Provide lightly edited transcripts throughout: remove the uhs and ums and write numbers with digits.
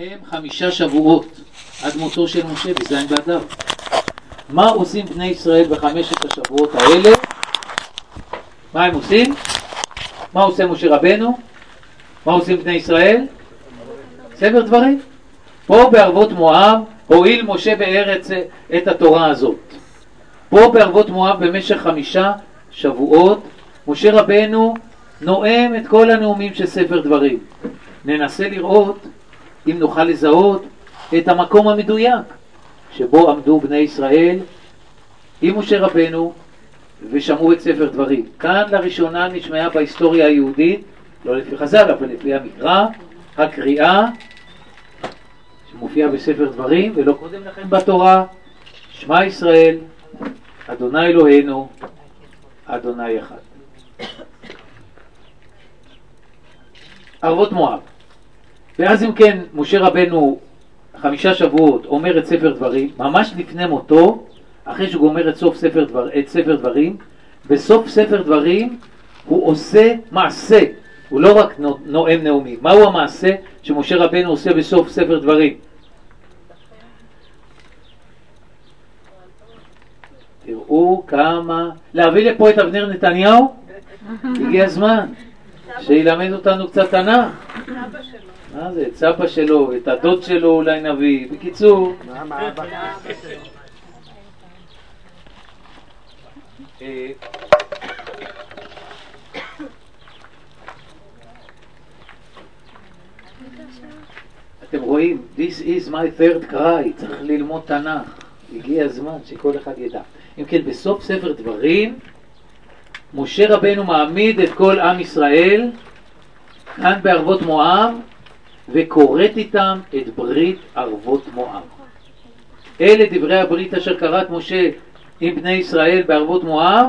לפניהם 5 שבועות עד מותו של משה בזין באדר. מה עושים בני ישראל ב5 השבועות האלה? מה הם עושים? מה עושה משה רבנו? מה עושים בני ישראל? ספר דברים. פה בערבות מואב הועיל משה בארץ את התורה הזאת. פה בערבות מואב במשך 5 שבועות משה רבנו נואם את כל הנאומים של ספר דברים. ננסה לראות אם נוכל לזהות את המקום המדויק שבו עמדו בני ישראל עם משה רבנו ושמעו את ספר דברים. כאן לראשונה נשמעה בהיסטוריה היהודית, לא לפי חז"ל אבל לפי המקרא, הקריאה שמופיעה בספר דברים ולא קודם לכן בתורה, שמע ישראל אדוני אלוהינו אדוני אחד. ערבות מואב. ואז אם כן משה רבנו 5 שבועות אומר את ספר דברים, ממש לפני מותו, אחרי שהוא גומר את ספר דברים, בסוף ספר דברים הוא עושה מעשה, הוא לא רק נואם נאומים. מהו המעשה שמשה רבנו עושה בסוף ספר דברים? תראו כמה... להביא לפה את אבנר נתניהו? הגיע הזמן שילמד אותנו קצת תנ"ך. מה זה? את סבא שלו, את הדוד שלו אולי נביא. בקיצור, אתם רואים, this is my third cry, צריך ללמוד תנ"ך. הגיע הזמן שכל אחד ידע. אם כן, בסוף ספר דברים משה רבנו מעמיד את כל עם ישראל כאן בערבות מואב וקוראת איתם את ברית ערבות מואב. אלה דברי הברית אשר קראת משה עם בני ישראל בערבות מואב,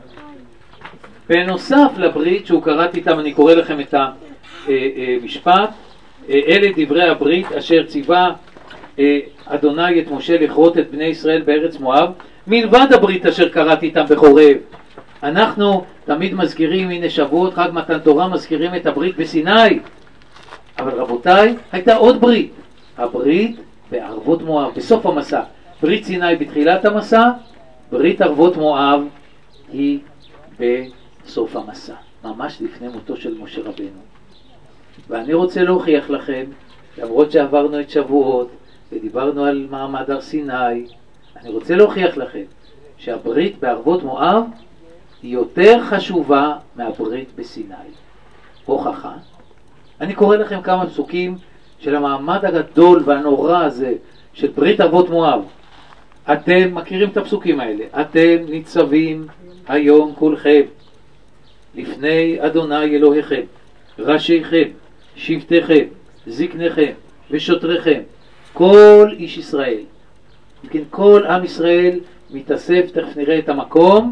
בנוסף לברית שהוא קראת איתם. אני קורא לכם את המשפט. אלה דברי הברית אשר ציווה אדוני את משה לכרות את בני ישראל בארץ מואב, מלבד הברית אשר קראת איתם בחורב. אנחנו תמיד מזכירים, הנה שבועות חג מתן תורה, מזכירים את הברית בסיני, אבל רבותיי, הייתה עוד ברית, הברית בערבות מואב בסוף המסע. ברית סיני בתחילת המסע, ברית ערבות מואב היא בסוף המסע, ממש לפני מותו של משה רבנו. ואני רוצה להוכיח לכם, למרות שעברנו את שבועות ודיברנו על מעמד הר סיני, אני רוצה להוכיח לכם שהברית בערבות מואב היא יותר חשובה מהברית בסיני. הוכחה, אני קורא לכם כמה פסוקים של המעמד הגדול והנורא הזה של ברית ערבות מואב. אתם מכירים את הפסוקים האלה. אתם ניצבים היום כולכם לפני אדוני אלוהיכם, ראשיכם, שבטיכם, זקניכם ושוטריכם, כל איש ישראל. כן, כל עם ישראל מתאסף, תכף נראה את המקום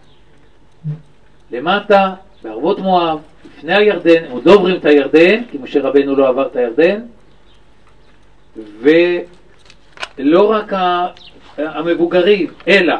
למטה בערבות מואב לפני הירדן. הם עוד לא עוברים את הירדן כי משה רבנו לא עבר את הירדן, ולא רק המבוגרים אלא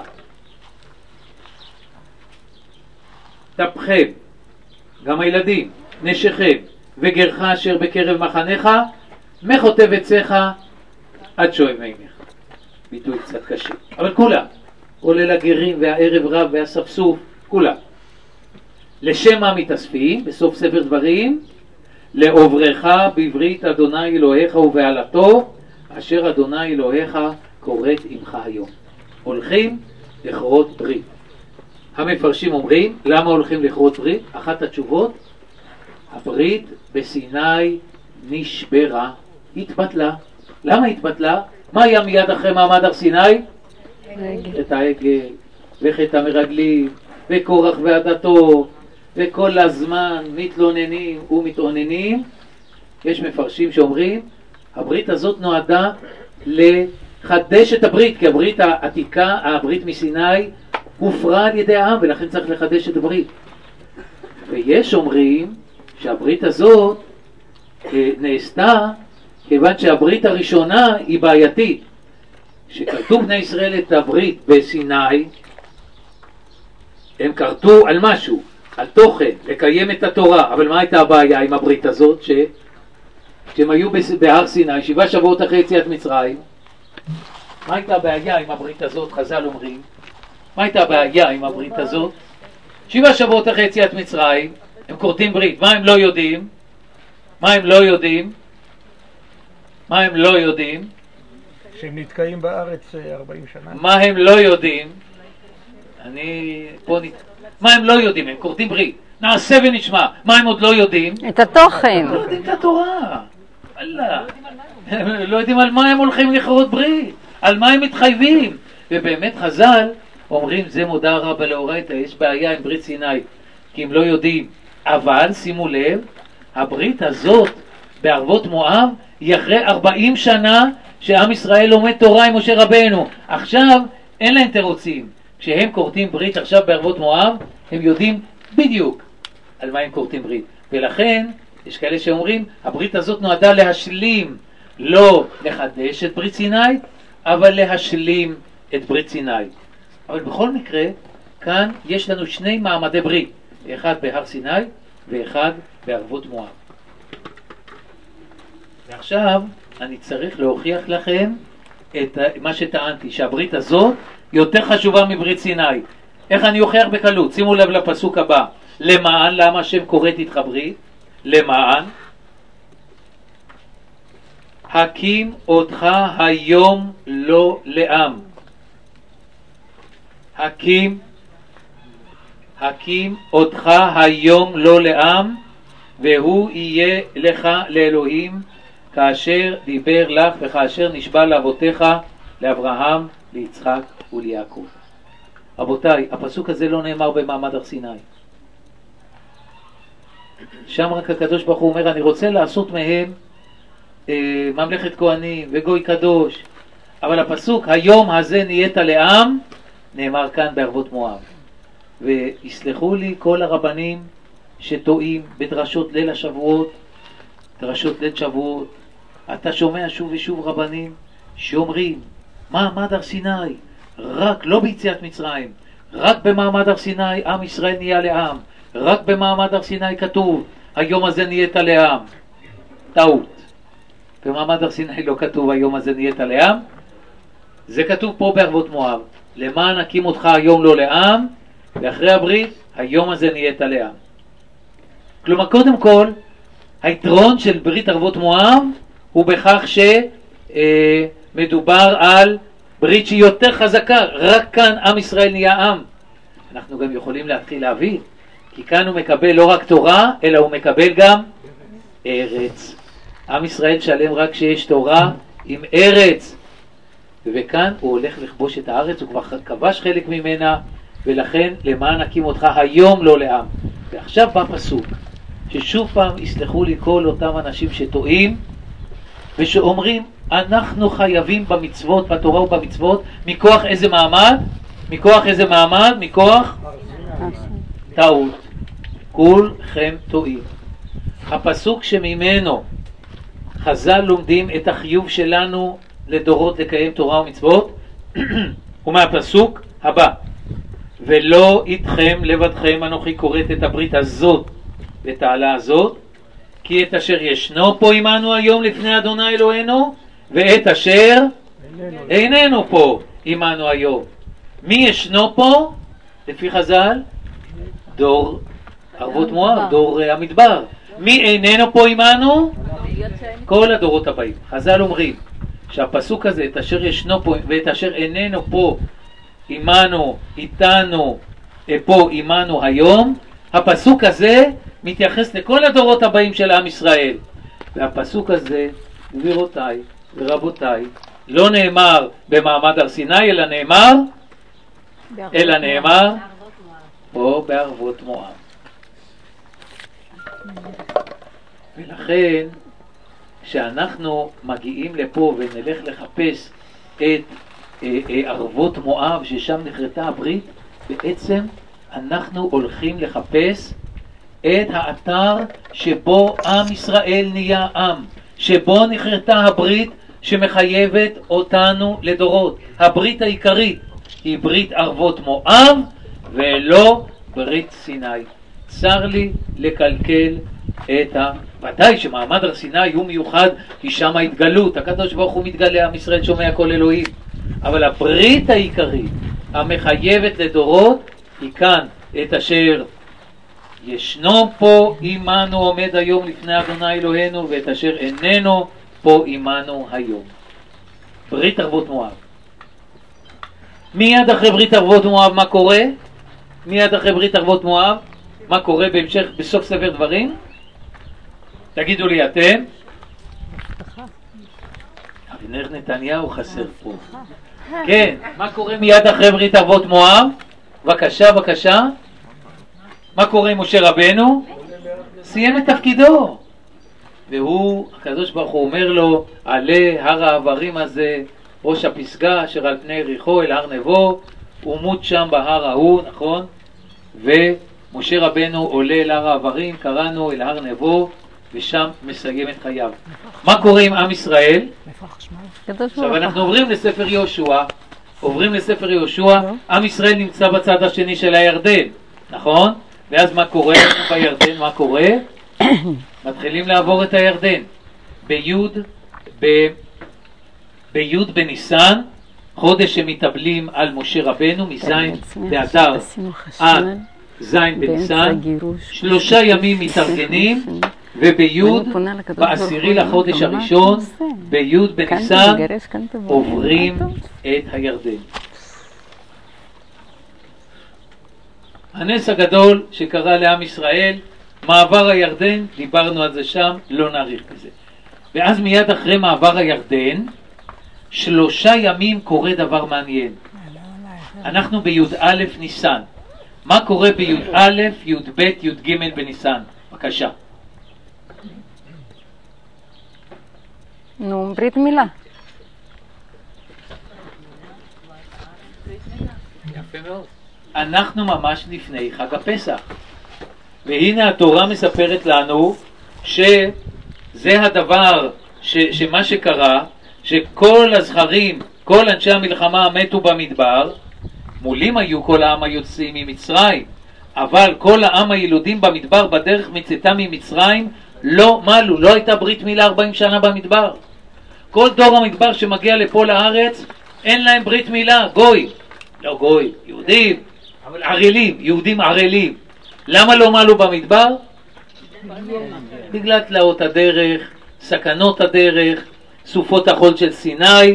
טפכם, גם הילדים, נשיכם וגרך אשר בקרב מחניך, מחוטב עציך עד שואב מימיך. ביטוי קצת קשה, אבל כולם, כולל הגרים והערב רב והספסוף, כולם. לשם מה מתאספים? בסוף ספר דברים, לעוברך בברית אדוני אלוהיך ובעלתו אשר אדוני אלוהיך קוראת עמך היום. הולכים לכרות ברית. המפרשים אומרים, למה הולכים לכרות ברית? אחת התשובות, הברית בסיני נשברה, התבטלה. למה התבטלה? מה היה מיד אחרי מעמד הר סיני? את העגל וחטא המרגלים וקורח ועדתו, וכל הזמן מתלוננים ומתעוננים. יש מפרשים שאומרים הברית הזאת נועדה לחדש את הברית, כי הברית העתיקה, הברית מסיני, הופרה על ידי העם ולכן צריך לחדש את הברית. ויש אומרים שהברית הזאת נעשתה כיוון שהברית הראשונה היא בעייתית. כשכרתו בני ישראל את הברית בסיני, הם כרתו על משהו, על תוכן, לקיים את התורה. אבל מה הייתה הבעיה עם הברית הזאת? כשהם היו בהר סיני, 7 שבועות אחרי יציאת מצרים, מה הייתה הבעיה עם הברית הזאת? חז"ל אומרים, מה הייתה הבעיה עם הברית הזאת? 7 שבועות אחרי יציאת מצרים, הם כורתים ברית. מה הם לא יודעים? מה הם לא יודעים? מה הם לא יודעים? שהם נתקעים בארץ 40 שנה. מה הם לא יודעים? מה הם לא יודעים? הם כורתים ברית. נעשה ונשמע. מה הם עוד לא יודעים? את התוכן. לא יודעים את התורה. אללה. הם לא יודעים על מה הם הולכים לכרות ברית. על מה הם מתחייבים. ובאמת חז"ל אומרים, זה מודע רבה לאורייתא, יש בעיה עם ברית סיני, כי הם לא יודעים. אבל שימו לב, הברית הזאת בערבות מואב היא אחרי 40 שנה שעם ישראל לומד תורה עם משה רבנו. עכשיו אין להם תירוצים. כשהם כורתים ברית עכשיו בערבות מואב, הם יודעים בדיוק על מה הם כורתים ברית. ולכן יש כאלה שאומרים, הברית הזאת נועדה להשלים, לא לחדש את ברית סיני, אבל להשלים את ברית סיני. אבל בכל מקרה, כאן יש לנו 2 מעמדי ברית, אחד בהר סיני ואחד בערבות מואב. ועכשיו אני צריך להוכיח לכם את מה שטענתי, שהברית הזאת יותר חשובה מברית סיני. איך אני אוכיח בקלות? שימו לב לפסוק הבא. למען, למה השם קוראת איתך ברית? למען הקים אותך היום לא לעם. הקים אותך היום לא לעם, והוא יהיה לך לאלוהים, כאשר דיבר לך וכאשר נשבע לאבותיך, לאברהם, ליצחק וליעקב. רבותיי, הפסוק הזה לא נאמר במעמד הר סיני. שם רק הקדוש ברוך הוא אומר, אני רוצה לעשות מהם ממלכת כהנים וגוי קדוש. אבל הפסוק, היום הזה נהיית לעם, נאמר כאן בערבות מואב. ויסלחו לי כל הרבנים שטועים בדרשות ליל השבועות, דרשות ליל שבועות. אתה שומע שוב ושוב רבנים שאומרים, מעמד הר סיני, רק לא ביציאת מצרים, רק במעמד הר סיני עם ישראל נהיה לעם, רק במעמד הר סיני כתוב, היום הזה נהיית לעם. טעות. במעמד הר סיני לא כתוב היום הזה נהיית לעם, זה כתוב פה בערבות מואב. למען הקים אותך היום לא לעם, ואחרי הברית, היום הזה נהיית לעם. כלומר, קודם כל, היתרון של ברית ערבות מואב הוא בכך שמדובר על ברית שהיא יותר חזקה. רק כאן עם ישראל נהיה עם. אנחנו גם יכולים להתחיל להבין, כי כאן הוא מקבל לא רק תורה, אלא הוא מקבל גם ארץ. עם ישראל שלם רק כשיש תורה עם ארץ. וכאן הוא הולך לכבוש את הארץ, הוא כבר כבש חלק ממנה, ולכן למען הקים אותך היום לא לעם. ועכשיו בא פסוק, ששוב פעם יסלחו לי כל אותם אנשים שטועים, ושאומרים, אנחנו חייבים במצוות, בתורה ובמצוות, מכוח איזה מעמד? מכוח איזה מעמד? מכוח טעות. כולכם טועים. הפסוק שממנו חז"ל לומדים את החיוב שלנו לדורות לקיים תורה ומצוות, הוא מהפסוק הבא, ולא איתכם לבדכם אנוכי קוראת את הברית הזאת ואת העלה הזאת, כי את אשר ישנו פה עמנו היום לפני אדוני אלוהינו, ואת אשר איננו פה עמנו היום. מי ישנו פה? לפי חז"ל, דור ערבות מואב, דור המדבר. מי איננו פה עמנו? כל הדורות הבאים. חז"ל אומרים שהפסוק הזה, את אשר ישנו פה ואת אשר איננו פה עמנו, איתנו, פה עמנו היום, הפסוק הזה מתייחס לכל הדורות הבאים של עם ישראל. והפסוק הזה, גבירותיי ורבותיי, לא נאמר במעמד הר סיני, אלא נאמר פה בערבות מואב. ולכן כשאנחנו מגיעים לפה ונלך לחפש את ערבות מואב ששם נחרטה הברית, בעצם אנחנו הולכים לחפש את האתר שבו עם ישראל נהיה עם, שבו נחרטה הברית שמחייבת אותנו לדורות. הברית העיקרית היא ברית ערבות מואב ולא ברית סיני. צר לי לקלקל את ודאי שמעמד הר סיני הוא מיוחד, כי שם ההתגלות, הקדוש ברוך הוא מתגלה, עם ישראל שומע כל אלוהים. אבל הברית העיקרית, המחייבת לדורות, היא כאן, את אשר ישנו פה עמנו עומד היום לפני אדוני אלוהינו, ואת אשר איננו פה עמנו היום. ברית ערבות מואב. מיד אחרי ברית ערבות מואב מה קורה? מיד אחרי ברית ערבות מואב מה קורה בהמשך, בסוף ספר דברים? תגידו לי אתם. אבנר נתניהו חסר פה. כן, מה קורה מיד אחרי ברית ערבות מואב? בבקשה, בבקשה. מה קורה עם משה רבנו? סיים את תפקידו. והוא, הקדוש ברוך הוא אומר לו, עלה הר העברים הזה, ראש הפסגה אשר על פני יריחו אל הר נבו, ומות שם בהר ההוא, נכון? ומשה רבנו עולה אל הר העברים, קראנו אל הר נבו, ושם מסיים את חייו. מה קורה עם עם ישראל? עכשיו אנחנו עוברים לספר יהושע. עם ישראל נמצא בצד השני של הירדן, נכון? ואז מה קורה בירדן? מה קורה? מתחילים לעבור את הירדן. בי' בניסן, חודש שמתאבלים על משה רבנו, מזין באדר עד זין בניסן, 3 ימים מתארגנים, ובי' בעשירי לחודש הראשון, בי' בניסן, עוברים את הירדן. הנס הגדול שקרה לעם ישראל, מעבר הירדן, דיברנו על זה שם, לא נאריך בזה. ואז מיד אחרי מעבר הירדן, 3 ימים קורה דבר מעניין. אנחנו בי"א ניסן. מה קורה בי"א, י"ב, י"ג בניסן? בבקשה. נו, ברית מילה. יפה מאוד. אנחנו ממש לפני חג הפסח. והנה התורה מספרת לנו שזה הדבר, שמה שקרה, שכל הזכרים, כל אנשי המלחמה מתו במדבר, מולים היו כל העם היוצאים ממצרים, אבל כל העם הילודים במדבר בדרך מצאתם ממצרים לא מלו, לא הייתה ברית מילה 40 שנה במדבר. כל דור המדבר שמגיע לפה לארץ, אין להם ברית מילה, גוי, לא גוי, יהודים, אבל ערלים, יהודים ערלים. למה לא מלו במדבר? בגלל תלאות הדרך, סכנות הדרך, סופות החול של סיני,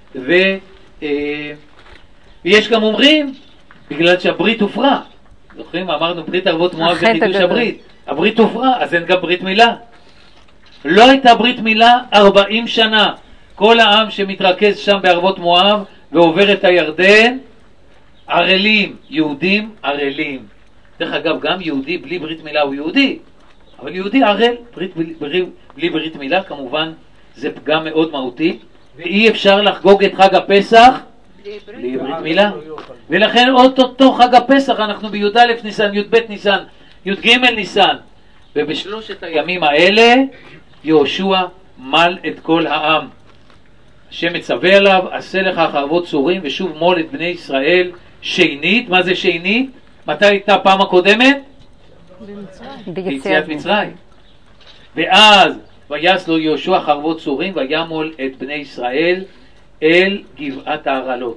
ויש גם אומרים, בגלל שהברית הופרה. זוכרים, אמרנו ברית ערבות מואב וחידוש הברית. הברית הופרה, אז אין גם ברית מילה. לא הייתה ברית מילה 40 שנה. כל העם שמתרכז שם בערבות מואב ועובר את הירדן, ערלים, יהודים ערלים. דרך אגב, גם יהודי בלי ברית מילה הוא יהודי, אבל יהודי ערל, בלי ברית מילה כמובן זה פגם מאוד מהותי, ואי אפשר לחגוג את חג הפסח בלי ברית מילה. ולכן אותו חג הפסח אנחנו בי"א ניסן, י"ב ניסן, י"ג ניסן, ובשלושת הימים האלה יהושע מל את כל העם. השם מצווה עליו, עשה לך חרבות צורים ושוב מול את בני ישראל שנית. מה זה שנית? מתי הייתה הפעם הקודמת? ביציאת מצרים. ואז ויעש לו יהושע חרבות צורים וימול את בני ישראל אל גבעת הערלות.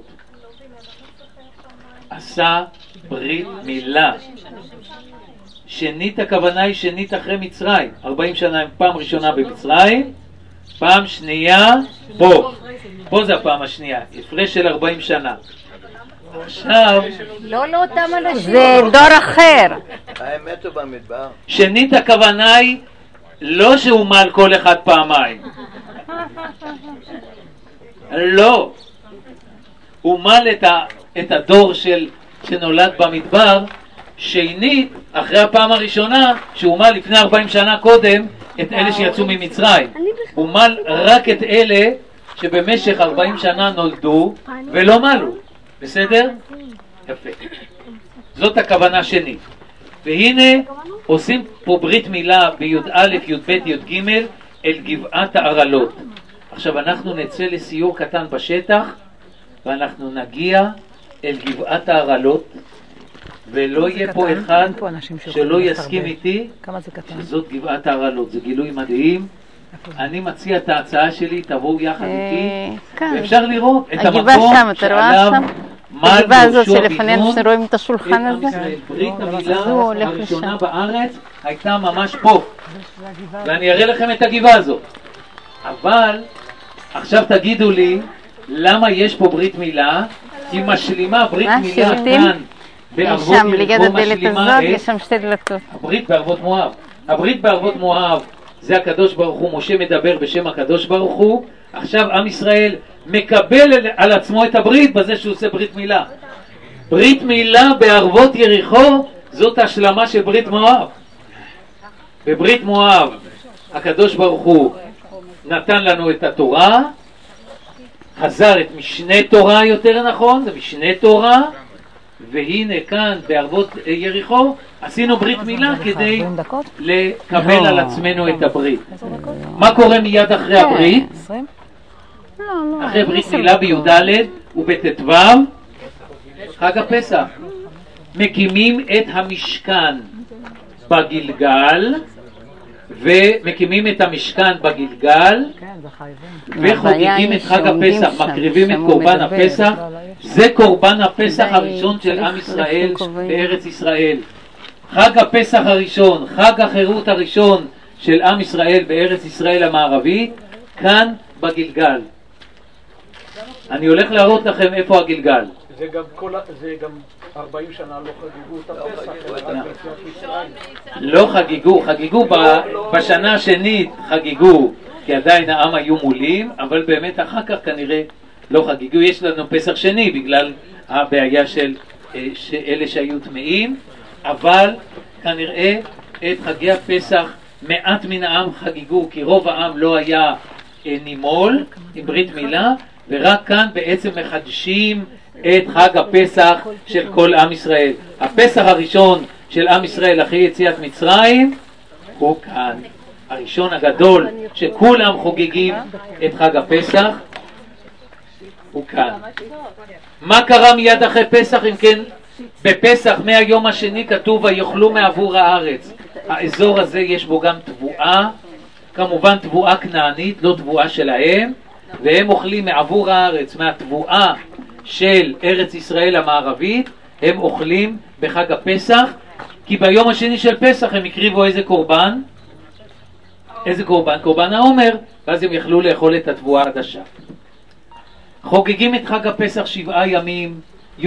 עשה ברית מילה. שנית הכוונה היא שנית אחרי מצרים. 40 שנה הם פעם ראשונה במצרים, פעם שנייה פה זה הפעם השנייה, הפרש של 40 שנה. עכשיו לא אותם אנשים, זה דור אחר. הם מתו במדבר. שנית הכוונה היא לא שהוא מל כל אחד פעמיים, לא, הוא מל את הדור שנולד במדבר שנית אחרי הפעם הראשונה שהוא מל לפני 40 שנה קודם את אלה שיצאו ממצרים. הוא מל רק את אלה שבמשך 40 שנה נולדו ולא מלו. בסדר? יפה. זאת הכוונה שנית. והנה עושים פה ברית מילה בי"א, י"ב, י"ג אל גבעת הערלות. עכשיו אנחנו נצא לסיור קטן בשטח ואנחנו נגיע אל גבעת הערלות ולא יהיה פה אחד שלא יסכים איתי כמה זה קטן? שזאת גבעת הרעלות. זה גילוי מדהים. אני מציע את ההצעה שלי, תבואו יחד איתי, ואפשר לראות את הגבעה המקום שם, אתה רואה שעליו שם? מל הגבעה הזאת יהושע שלפנינו בן נון שרואים את את השולחן עם הזה? ישראל. ברית המילה הוא הולך הראשונה לשם. בארץ הייתה ממש פה, ואני אראה לכם את הגבעה הזאת. אבל עכשיו תגידו לי למה יש פה ברית מילה, כי משלימה ברית מה, מילה שירותים? כאן בערבות שם, ליד יריחו, הדלת משלימה הזאת, את יש שם שתי דלתות. הברית בערבות מואב. הברית בערבות מואב זה הקדוש ברוך הוא, משה מדבר בשם הקדוש ברוך הוא. עכשיו עם ישראל מקבל על עצמו את הברית בזה שהוא עושה ברית מילה. ברית מילה בערבות יריחו זאת השלמה של ברית מואב. בברית מואב הקדוש ברוך הוא נתן לנו את התורה, חזר את משנה תורה יותר נכון, זה משנה תורה, והנה כאן בערבות יריחו עשינו ברית מילה כדי לקבל על עצמנו את הברית. מה קורה מיד אחרי הברית? אחרי ברית מילה בי"ד ובט"ו חג הפסח. מקימים את המשכן בגלגל, ומקימים את המשכן בגלגל וחוגגים את חג הפסח, מקריבים את קורבן הפסח. זה קורבן הפסח הראשון של עם ישראל בארץ ישראל. חג הפסח הראשון, חג החירות הראשון של עם ישראל בארץ ישראל המערבית, כאן בגלגל. אני הולך להראות לכם איפה הגלגל. זה גם 40 שנה לא חגגו את הפסח, אלא רק ביציאת מצרים. לא חגגו בשנה השנית חגגו, כי עדיין העם היו מולים, אבל באמת אחר כך כנראה לא חגגו. יש לנו פסח שני בגלל הבעיה של אלה שהיו טמאים, אבל כנראה את חגי הפסח מעט מן העם חגגו, כי רוב העם לא היה נימול עם ברית מילה, ורק כאן בעצם מחדשים את חג הפסח של כל עם ישראל. הפסח הראשון של עם ישראל אחרי יציאת מצרים הוא כאן, הראשון הגדול שכולם חוגגים את חג הפסח הוא כאן. מה קרה מיד אחרי פסח? אם כן, בפסח מהיום השני כתוב ויאכלו מעבור הארץ. האזור הזה יש בו גם תבואה, כמובן תבואה כנענית, לא תבואה שלהם, והם אוכלים מעבור הארץ, מהתבואה של ארץ ישראל המערבית, הם אוכלים בחג הפסח, כי ביום השני של פסח הם הקריבו איזה קורבן? איזה קורבן? קורבן העומר, ואז הם יכלו לאכול את התבואה החדשה. חוגגים את חג הפסח 7 ימים,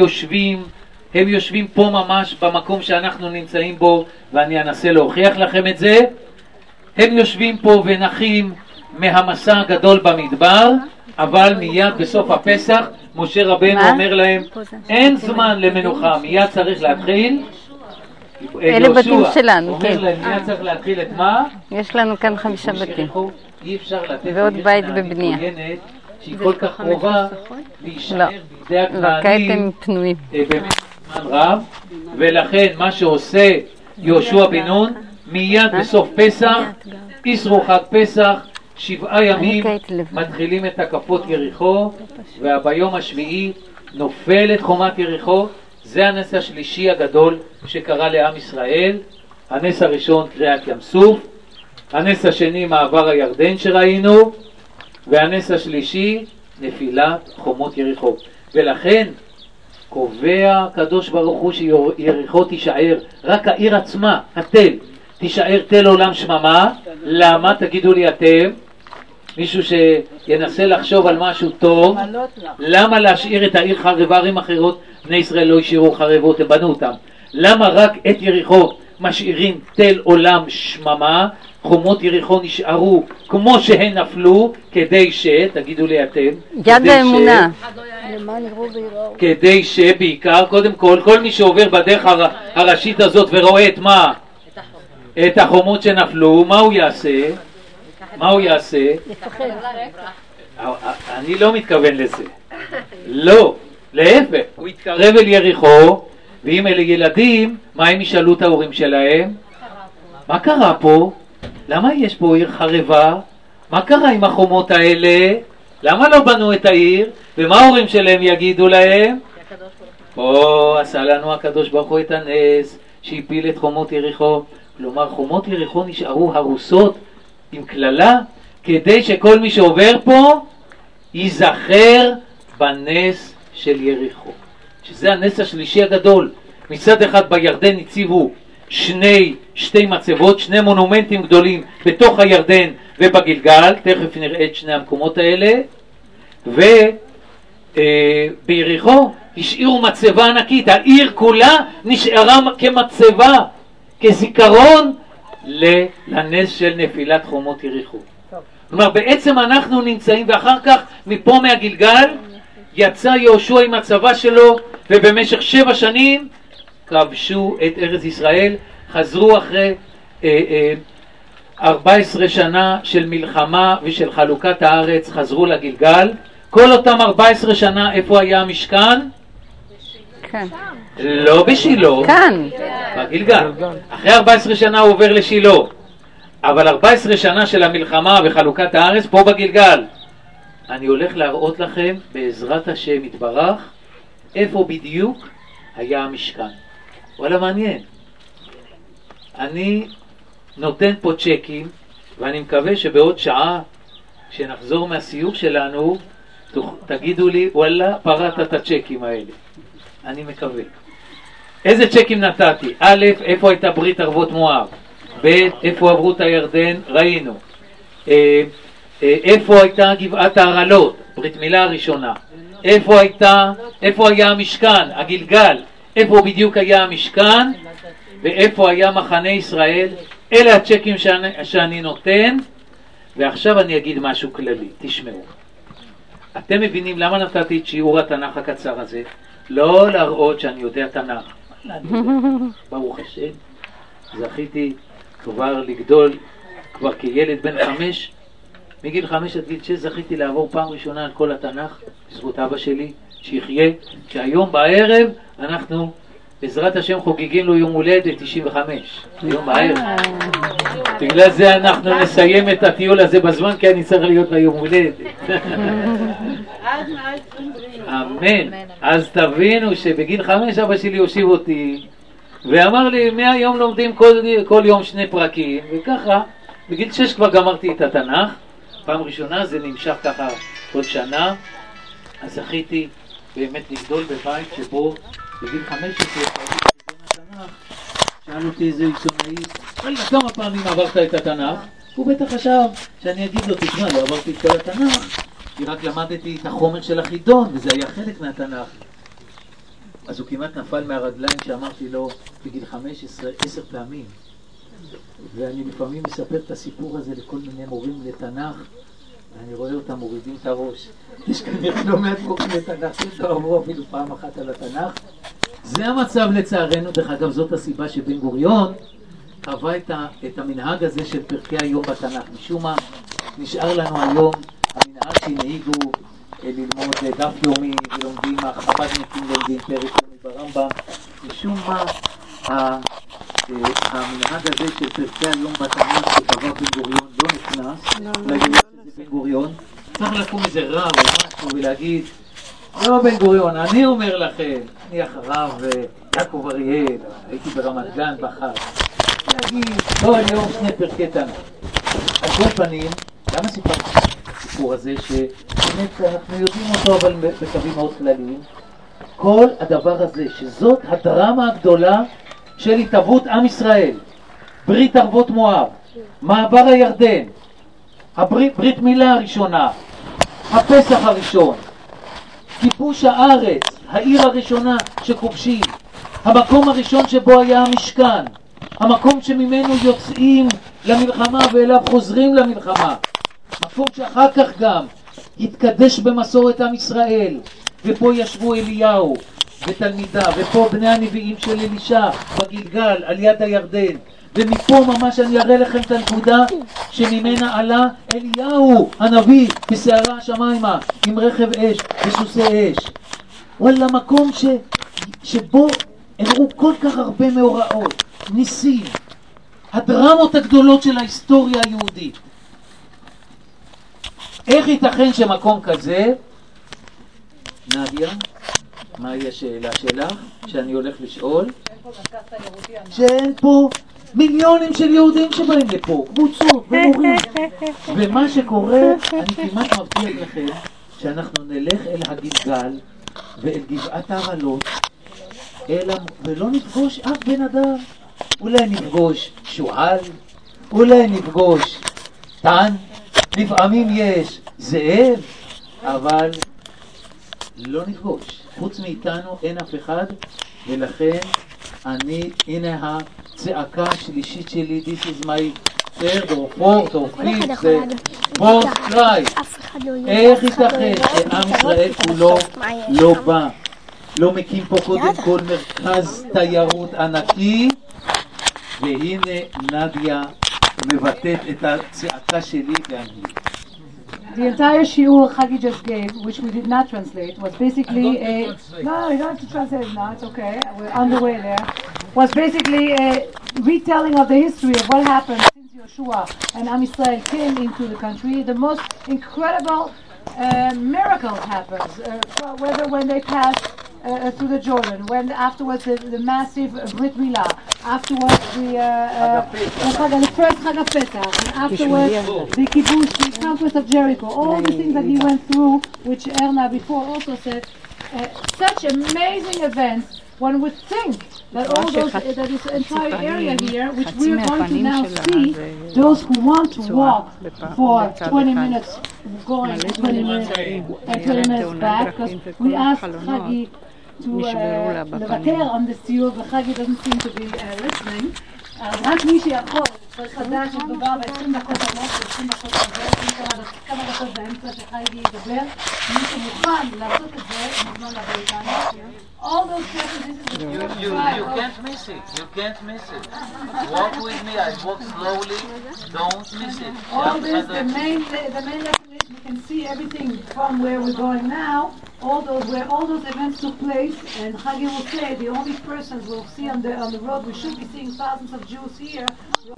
הם יושבים פה ממש במקום שאנחנו נמצאים בו, ואני אנסה להוכיח לכם את זה. הם יושבים פה ונחים מהמסע הגדול במדבר, אבל מיד בסוף הפסח משה רבנו אומר להם אין זמן למנוחה, מיד צריך להתחיל. אלה בתים שלנו, כן. אומר להם מיד צריך להתחיל את מה? יש לנו כאן 5 בתים. אי אפשר לתת ועוד בית בבנייה. שהיא כל כך קרובה להישאר בידי הכנענים. כעת הם פנויים. באמת זמן רב, ולכן מה שעושה יהושע בן נון מיד בסוף פסח, יסרו חג פסח, 7 ימים מתחילים את הקפות יריחו, וביום השביעי נופלת חומת יריחו. זה הנס השלישי הגדול שקרה לעם ישראל. הנס הראשון קריעת ים סוף, הנס השני מעבר הירדן שראינו, והנס השלישי נפילת חומות יריחו. ולכן קובע הקדוש ברוך הוא שיריחו תישאר, רק העיר עצמה, התל, תישאר תל עולם שממה. למה? תגידו לי אתם, מישהו שינסה לחשוב על משהו טוב. למה להשאיר את העיר חרבה? ערים אחרות בני ישראל לא השאירו חרבות, הם בנו אותם. למה רק את יריחו משאירים תל עולם שממה? חומות יריחו נשארו כמו שהן נפלו, כדי תגידו לי אתם, יד האמונה, כדי שבעיקר קודם כל מי שעובר בדרך הראשית הזאת ורואה את מה? את החומות שנפלו, מה הוא יעשה? מה הוא יעשה? אני לא מתכוון לזה. לא, להפך, הוא יתקרב אל יריחו, ואם אלה ילדים, מה הם ישאלו את ההורים שלהם? מה קרה פה? למה יש פה עיר חרבה? מה קרה עם החומות האלה? למה לא בנו את העיר? ומה ההורים שלהם יגידו להם? פה עשה לנו הקדוש ברוך הוא את הנס שהפיל את חומות יריחו. כלומר חומות יריחו נשארו הרוסות עם כללה, כדי שכל מי שעובר פה ייזכר בנס של יריחו, שזה הנס השלישי הגדול. מצד אחד בירדן הציבו שתי מצבות, שני מונומנטים גדולים בתוך הירדן ובגלגל, תכף נראה את שני המקומות האלה. וביריחו השאירו מצבה ענקית, העיר כולה נשארה כמצבה, כזיכרון לנס של נפילת חומות יריחו. כלומר בעצם אנחנו נמצאים, ואחר כך מפה מהגלגל יצא יהושע עם הצבא שלו, ובמשך 7 שנים כבשו את ארץ ישראל, חזרו אחרי 14 שנה של מלחמה ושל חלוקת הארץ, חזרו לגלגל. כל אותם 14 שנה איפה היה המשכן? כאן. לא בשילה, כאן. בגלגל. אחרי 14 שנה הוא עובר לשילה, אבל 14 שנה של המלחמה וחלוקת הארץ פה בגלגל. אני הולך להראות לכם בעזרת השם יתברך איפה בדיוק היה המשכן. וואלה מעניין. אני נותן פה צ'קים, ואני מקווה שבעוד שעה כשנחזור מהסיור שלנו תגידו לי וואלה פרעת את הצ'קים האלה. אני מקווה. איזה צ'קים נתתי? א', איפה הייתה ברית ערבות מואב? ב', איפה עברו את הירדן? ראינו. איפה הייתה גבעת ההרעלות? ברית מילה הראשונה. איפה היה המשכן? הגלגל. איפה בדיוק היה המשכן? ואיפה היה מחנה ישראל? אלה הצ'קים שאני נותן. ועכשיו אני אגיד משהו כללי, תשמעו. אתם מבינים למה נתתי את שיעור התנ"ך הקצר הזה? לא להראות שאני יודע תנ"ך. ברוך השם, זכיתי כבר לגדול, כבר כילד בן 5, מגיל 5 עד גיל 6 זכיתי לעבור פעם ראשונה על כל התנ"ך, בזכות אבא שלי, שיחיה, שהיום בערב אנחנו בעזרת השם חוגגים לו יום הולדת 95, היום בערב. בגלל זה אנחנו נסיים את הטיול הזה בזמן, כי אני צריך להיות ביום הולדת. אמן. אז תבינו שבגיל 5 אבא שלי הושיב אותי ואמר לי מהיום לומדים כל יום 2 פרקים, וככה בגיל 6 כבר גמרתי את התנ"ך פעם ראשונה. זה נמשך ככה עוד שנה. אז זכיתי באמת לגדול בבית שבו בגיל 15 התנ"ך. שאל אותי איזה עיתונאי, כמה פעמים עברת את התנ"ך? הוא בטח חשב שאני אגיד לו, תשמע, לא עברתי את כל התנ"ך, כי רק למדתי את החומר של החידון, וזה היה חלק מהתנ"ך. אז הוא כמעט נפל מהרגליים שאמרתי לו בגיל 15 10 פעמים. ואני לפעמים מספר את הסיפור הזה לכל מיני מורים לתנ"ך, ואני רואה אותם מורידים את הראש. יש כנראה לא מעט מורים לתנ"ך שלא עברו אפילו פעם אחת על התנ"ך. זה המצב לצערנו. דרך אגב, זאת הסיבה שבן גוריון קבע את המנהג הזה של פרקי היום בתנ"ך. משום מה נשאר לנו היום המנהג שהנהיגו ללמוד דף יומי, ולומדים החב"דניקים לומדים פרק יומי ברמב"ם. משום מה המנהג הזה של פרקי היום בתנ"ך שקבע בן גוריון לא נכנס להגיד שזה בן גוריון. צריך לקום איזה רב או משהו ולהגיד, לא בן גוריון, אני אומר לכם, אני אחריו יעקב אריאל, הייתי ברמת גן בחר, להגיד, לא, אני לא 2 פרקי תנ"ך. על כל פנים, למה סיפרתי את הסיפור הזה, שבאמת אנחנו יודעים אותו אבל בקווים מאוד כלליים? כל הדבר הזה, שזאת הדרמה הגדולה של התהוות עם ישראל, ברית ערבות מואב, מעבר הירדן, ברית מילה הראשונה, הפסח הראשון, כיבוש הארץ, העיר הראשונה שכובשים, המקום הראשון שבו היה המשכן, המקום שממנו יוצאים למלחמה ואליו חוזרים למלחמה, מקום שאחר כך גם התקדש במסורת עם ישראל, ופה ישבו אליהו ותלמידה, ופה בני הנביאים של אלישע בגלגל על יד הירדן, ומפה ממש אני אראה לכם את הנקודה שממנה עלה אליהו הנביא בסערה השמיימה עם רכב אש וסוסי אש. וואלה, מקום שבו הראו כל כך הרבה מאורעות, ניסים, הדרמות הגדולות של ההיסטוריה היהודית. איך ייתכן שמקום כזה, נדיה, מהי השאלה שלך שאני הולך לשאול? שאין פה מיליונים של יהודים שבאים לפה, קבוצות ומורים. ומה שקורה, אני כמעט מבטיח לכם שאנחנו נלך אל הגלגל ואל גבעת הרעלות ולא נפגוש אף בן אדם. אולי נפגוש שועל, אולי נפגוש תן, לפעמים יש זאב, אבל לא נפגוש. חוץ מאיתנו אין אף אחד, ולכן הנה הצעקה השלישית שלי, this is my third or fourth or fifth, זה fourth cry. איך ייתכן שעם ישראל כולו לא בא, לא מקים פה קודם כל מרכז תיירות ענקי, והנה נדיה מבטאת את הצעקה שלי באנגלית. The entire shiur Hagi just gave, which we did not translate, was basically a... No, you don't have to translate it now, it's okay, we're on the way there. Was basically a retelling of the history of what happened since Yeshua and Am Yisrael came into the country. The most incredible miracles happened, whether when they passed through the Jordan, when afterwards the massive Brit Milah, afterwards the first Chag HaPesach, and afterwards the Kibbutz, the conquest of Jericho, all the things that he went through, which Erna before also said, such amazing events. One would think that all those, that this entire area here, which we are going to now see, those who want to walk for 20 minutes going, 20 minutes back, because we asked Hagi to לוותר on the סיור, וחגי doesn't seem to be listening. אז רק מי שיכול, צריך לדעת שדובר ב-20 דקות עמוק, 20 דקות עבר, כמה דקות באמצע שחגי ידבר. מי שמוכן לעשות את זה, מוזמן לבוא איתנו. All those places, this is the You can't miss it. You can't miss it. Walk with me. I walk slowly. Don't miss it. All this, the main lesson is we can see everything from where we're going now. Where all those events took place, and Hagi will say the only persons we'll see on the road, we should be seeing thousands of Jews here.